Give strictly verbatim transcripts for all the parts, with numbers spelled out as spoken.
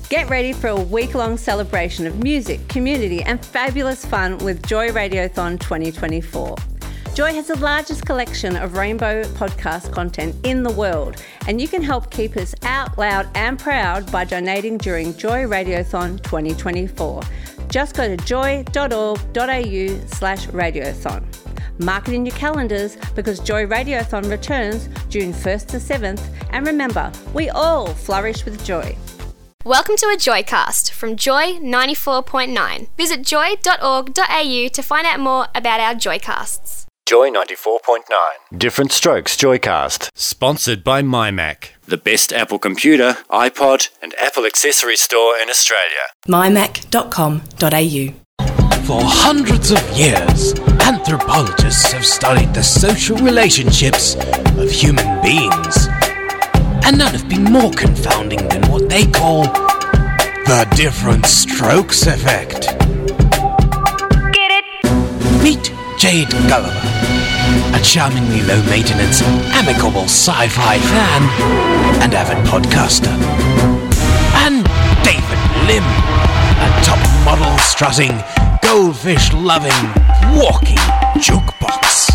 Get ready for a week-long celebration of music, community and fabulous fun with Joy Radiothon twenty twenty-four. Joy has the largest collection of rainbow podcast content in the world, and you can help keep us out loud and proud by donating during Joy Radiothon twenty twenty-four. Just go to joy.org.au slash radiothon. Mark it in your calendars because Joy Radiothon returns June first to seventh, and remember, we all flourish with joy. Welcome to a Joycast from Joy ninety-four point nine. Visit joy dot org dot a u to find out more about our Joycasts. Joy ninety-four point nine. Different Strokes Joycast. Sponsored by MyMac, The best Apple computer, iPod and Apple accessory store in Australia. my mac dot com dot a u. For hundreds of years, anthropologists have studied the social relationships of human beings. And none have been more confounding than what they call the different strokes effect. Get it? Meet Jade Gulliver, a charmingly low-maintenance, amicable sci-fi fan and avid podcaster. And David Lim, a top-model strutting, goldfish-loving, walking jukebox.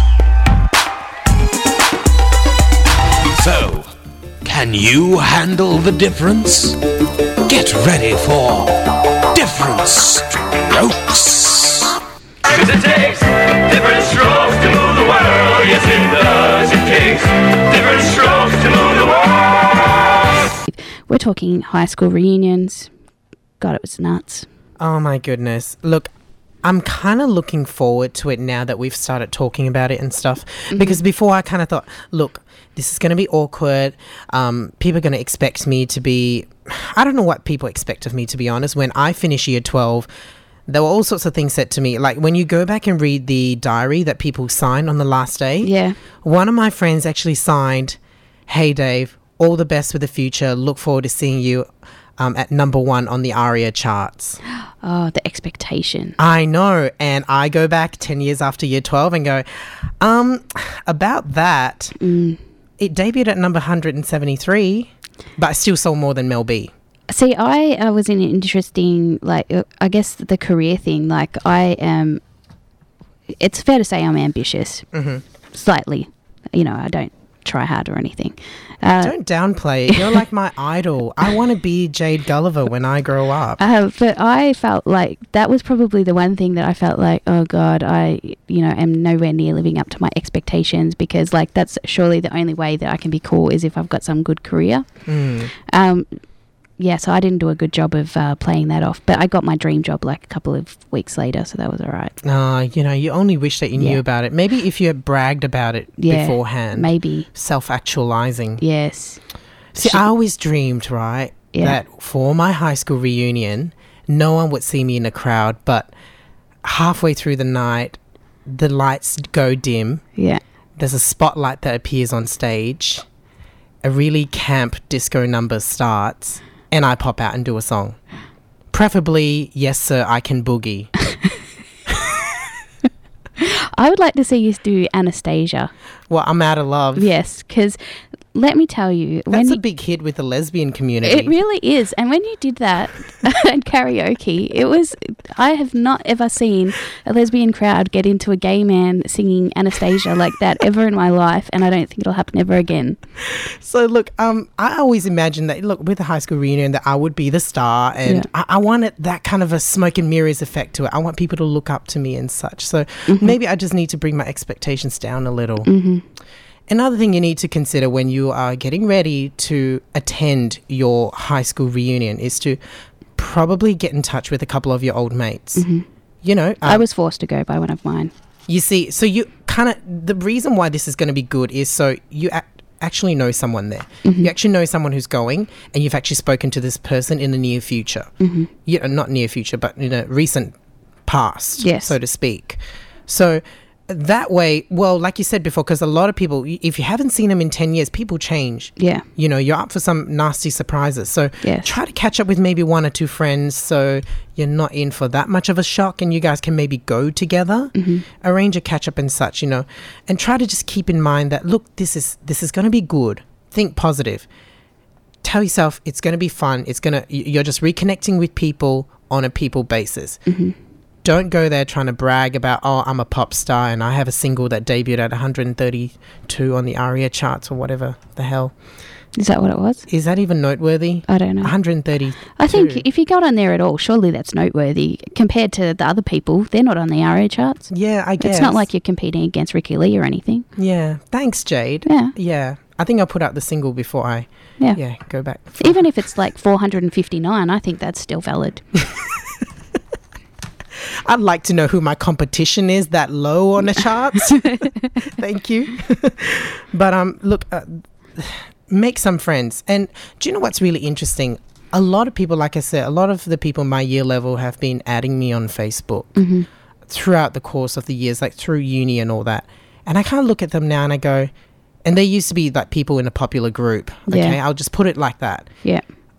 So, can you handle the difference? Get ready for Different Strokes. Cause it takes different strokes to move the world. Yes, it does. It takes different strokes to move the world. We're talking high school reunions. God, it was nuts. Oh my goodness. Look, I'm kind of looking forward to it now that we've started talking about it and stuff. Mm-hmm. Because before I kind of thought, look, this is going to be awkward. Um, people are going to expect me to be... I don't know what people expect of me, to be honest. When I finish year twelve, there were all sorts of things said to me. Like when you go back and read the diary that people sign on the last day. Yeah. One of my friends actually signed, "Hey Dave, all the best with the future. Look forward to seeing you um, at number one on the ARIA charts." Oh, the expectation. I know. And I go back ten years after year twelve and go, um, about that, mm. it debuted at number one hundred seventy-three, but I still sold more than Mel B. See, I uh, was in an interesting, like, uh, I guess the career thing. Like, I am, it's fair to say I'm ambitious. Mm-hmm. Slightly. You know, I don't try hard or anything. Uh, don't downplay it. You're like my idol. I want to be Jade Gulliver when I grow up. Uh, but I felt like that was probably the one thing that I felt like, oh God, I, you know, am nowhere near living up to my expectations, because like that's surely the only way that I can be cool is if I've got some good career. Mm. Um, yeah, so I didn't do a good job of uh, playing that off, but I got my dream job like a couple of weeks later, so that was all right. Uh, you know, you only wish that you yeah. knew about it. Maybe if you had bragged about it yeah, beforehand. Maybe. Self-actualizing. Yes. See, She- I always dreamed, right, yeah. that for my high school reunion, no one would see me in a crowd, but halfway through the night, the lights go dim. Yeah. There's a spotlight that appears on stage. A really camp disco number starts, and I pop out and do a song. Preferably, Yes Sir, I Can Boogie. I would like to see you do Anastasia. Well, I'm out of love. Yes, because let me tell you, That's when a you, big hit with the lesbian community. it really is. And when you did that at karaoke, it was, I have not ever seen a lesbian crowd get into a gay man singing Anastasia like that ever in my life, and I don't think it'll happen ever again. So look, um, I always imagined that, look, with the high school reunion, that I would be the star, and Yeah. I, I wanted that kind of a smoke and mirrors effect to it. I want people to look up to me and such. So Mm-hmm. maybe I just need to bring my expectations down a little. Mm-hmm. Another thing you need to consider when you are getting ready to attend your high school reunion is to probably get in touch with a couple of your old mates. Mm-hmm. You know, um, I was forced to go by one of mine. You see, so you kind of, the reason why this is going to be good is so you ac- actually know someone there. Mm-hmm. You actually know someone who's going, and you've actually spoken to this person in the near future. Mm-hmm. You know, not near future, but in a recent past, Yes. so to speak. So that way, well, like you said before, because a lot of people, if you haven't seen them in ten years, people change. Yeah. You know, you're up for some nasty surprises. So Yes. try to catch up with maybe one or two friends so you're not in for that much of a shock, and you guys can maybe go together, Mm-hmm. arrange a catch up and such, you know, and try to just keep in mind that, look, this is this is going to be good. Think positive. tell yourself it's going to be fun. It's going to, you're just reconnecting with people on a people basis. Mm-hmm. Don't go there trying to brag about, oh, I'm a pop star and I have a single that debuted at one hundred thirty-two on the ARIA charts or whatever the hell. Is that what it was? Is that even noteworthy? I don't know. one hundred thirty. I think if you got on there at all, surely that's noteworthy compared to the other people. They're not on the ARIA charts. Yeah, I guess. It's not like you're competing against Ricky Lee or anything. Yeah. Thanks, Jade. Yeah. Yeah. I think I'll put out the single before I yeah. yeah go back. Even if it's like four hundred fifty-nine, I think that's still valid. I'd like to know who my competition is that low on the charts. Thank you. But um, look, uh, make some friends. And do you know what's really interesting? A lot of people, like I said, a lot of the people my year level have been adding me on Facebook mm-hmm. throughout the course of the years, like through uni and all that. And I kind of look at them now and I go, and they used to be like people in a popular group. Okay, yeah. I'll just put it like that. Yeah.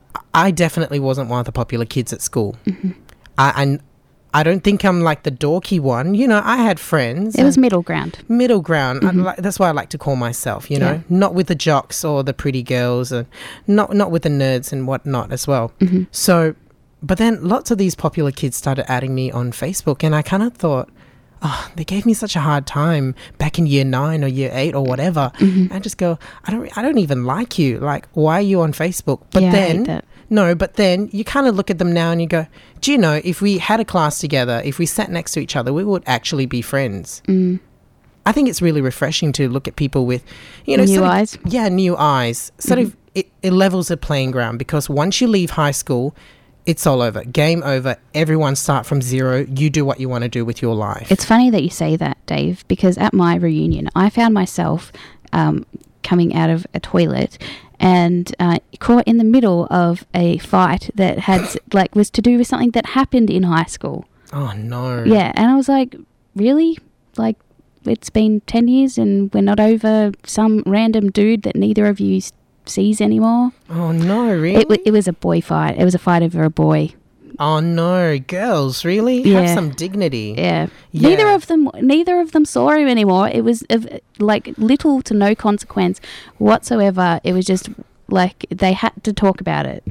I definitely wasn't one of the popular kids at school. Mm-hmm. I, I I don't think I'm like the dorky one. You know, I had friends. It was middle ground. Middle ground. Mm-hmm. Li- that's what I like to call myself, you know. Yeah. Not with the jocks or the pretty girls and not not with the nerds and whatnot as well. Mm-hmm. So, but then lots of these popular kids started adding me on Facebook and I kind of thought, oh, they gave me such a hard time back in year nine or year eight or whatever. Mm-hmm. I just go, I don't I don't even like you. Like, why are you on Facebook? But yeah, then... I hate that. No, but then you kind of look at them now and you go, do you know, if we had a class together, if we sat next to each other, we would actually be friends. Mm. I think it's really refreshing to look at people with, you know, new sort of- eyes. yeah, new eyes. Sort Mm-hmm. of, it, it levels the playing ground because once you leave high school, it's all over. Game over. Everyone start from zero. You do what you want to do with your life. It's funny that you say that, Dave, because at my reunion, I found myself um, coming out of a toilet and uh, caught in the middle of a fight that had like was to do with something that happened in high school. Oh no. Yeah, and I was like, really? Like, it's been ten years and we're not over some random dude that neither of you s- sees anymore? Oh no, really? It, w- it was a boy fight. It was a fight over a boy. Oh no, girls, really? Yeah. Have some dignity. Yeah. Yeah. Neither of them neither of them saw him anymore. It was of like little to no consequence whatsoever. It was just like they had to talk about it.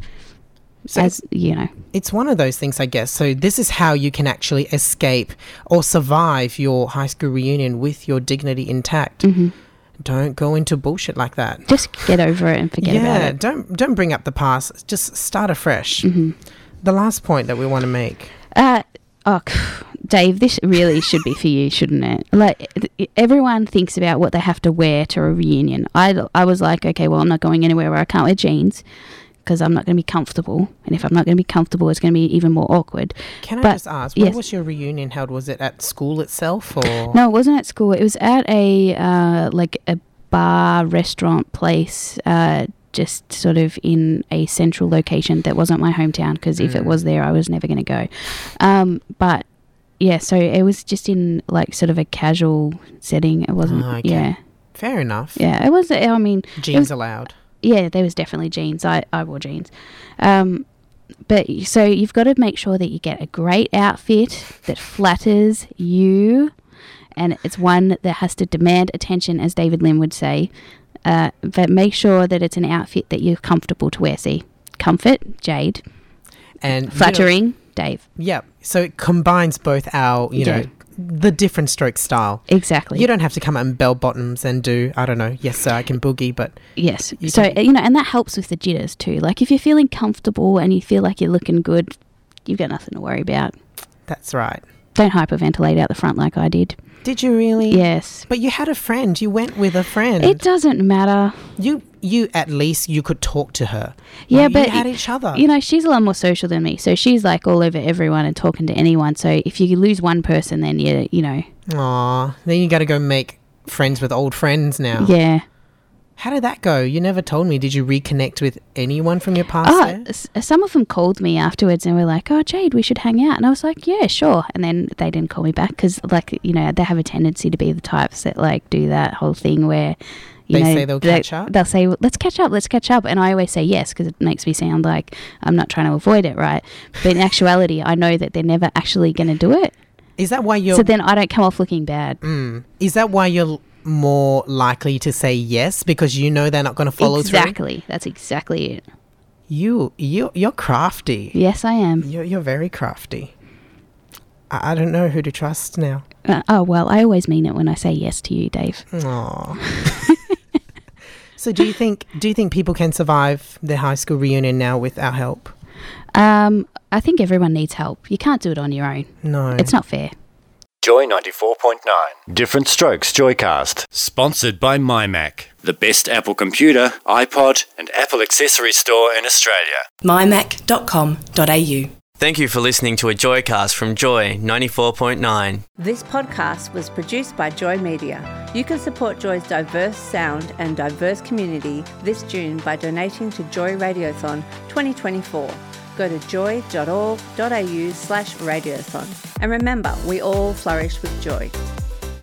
So as you know. It's one of those things, I guess. So this is how you can actually escape or survive your high school reunion with your dignity intact. Mm-hmm. Don't go into bullshit like that. Just get over it and forget yeah, about it. don't don't bring up the past. Just start afresh. Mm-hmm. The last point that we want to make. Uh, oh, Dave, this really should be for you, shouldn't it? Like, everyone thinks about what they have to wear to a reunion. I, I was like, okay, well, I'm not going anywhere where I can't wear jeans because I'm not going to be comfortable. And if I'm not going to be comfortable, it's going to be even more awkward. Can I But, just ask, where yes. was your reunion held? Was it at school itself or? No, it wasn't at school. It was at a, uh, like, a bar, restaurant place, uh, just sort of in a central location that wasn't my hometown because if it Mm. was there, I was never going to go. Um, but yeah, so it was just in like sort of a casual setting. It wasn't, Oh, okay. yeah, Fair enough. yeah. It was. I mean, Jeans it was- allowed. yeah, there was definitely jeans. I I wore jeans. Um, but so you've got to make sure that you get a great outfit that flatters you, and it's one that has to demand attention, as David Lim would say. Uh, but make sure that it's an outfit that you're comfortable to wear. See, comfort, Jade. And you know- Flattering, Dave. yeah. So it combines both our, you Yeah. know, the different stroke style. Exactly. You don't have to come out in bell bottoms and do, I don't know, yes, sir, I can boogie, but Yes. You So, can- you know, and that helps with the jitters too. Like if you're feeling comfortable and you feel like you're looking good, you've got nothing to worry about. that's right. Don't hyperventilate out the front like I did. Did you really? Yes. But you had a friend. You went with a friend. It doesn't matter. you, you at least you could talk to her. Yeah, You but had y- each other. You know, she's a lot more social than me. So she's like all over everyone and talking to anyone. So if you lose one person, then you, you know, Aw, then you got to go make friends with old friends now. yeah. How did that go? You never told me. Did you reconnect with anyone from your past? Oh, there? s- some of them called me afterwards and were like, "Oh, Jade, we should hang out." And I was like, "Yeah, sure." And then they didn't call me back because, like, you know, they have a tendency to be the types that like do that whole thing where, you They know, say they'll they- catch up? They'll say, "Let's catch up, let's catch up," and I always say yes because it makes me sound like I'm not trying to avoid it, right? But in actuality, I know that they're never actually going to do it. Is that why you're? So then I don't come off looking bad. Mm, is that why you're more likely to say yes because you know they're not going to follow through? Exactly. That's exactly it. You, you, you're crafty. Yes, I am. You're, you're very crafty. I, I don't know who to trust now. Uh, oh, well, I always mean it when I say yes to you, Dave. Aww. So do you think do you think people can survive their high school reunion now without help? Um, I think everyone needs help. You can't do it on your own. No. It's not fair. Joy ninety-four point nine. Different Strokes Joycast. Sponsored by MyMac, the best Apple computer, iPod, and Apple accessory store in Australia. my mac dot com dot a u. Thank you for listening to a Joycast from Joy ninety-four point nine. This podcast was produced by Joy Media. You can support Joy's diverse sound and diverse community this June by donating to Joy Radiothon twenty twenty-four. Go to joy dot org dot a u slash radiothon. And remember, we all flourish with joy.